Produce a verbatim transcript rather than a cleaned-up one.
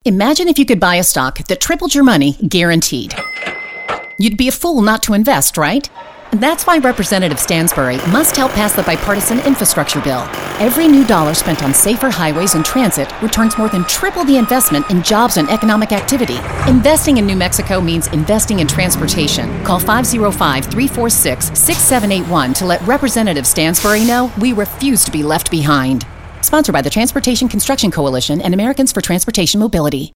Imagine if you could buy a stock that tripled your money, guaranteed. You'd be a fool not to invest, right? That's why Representative Stansbury must help pass the bipartisan infrastructure bill. Every new dollar spent on safer highways and transit returns more than triple the investment in jobs and economic activity. Investing in New Mexico means investing in transportation. Call five oh five, three four six, six seven eight one to let Representative Stansbury know we refuse to be left behind. Sponsored by the Transportation Construction Coalition and Americans for Transportation Mobility.